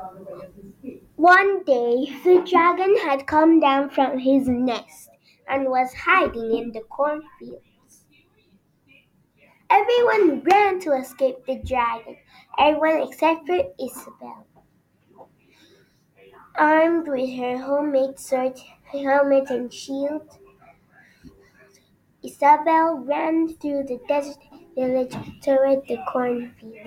One day, the dragon had come down from his nest and was hiding in the cornfields. Everyone ran to escape the dragon, everyone except for Isabel. Armed with her homemade sword, helmet, and shield, Isabel ran through the desert village toward the cornfield.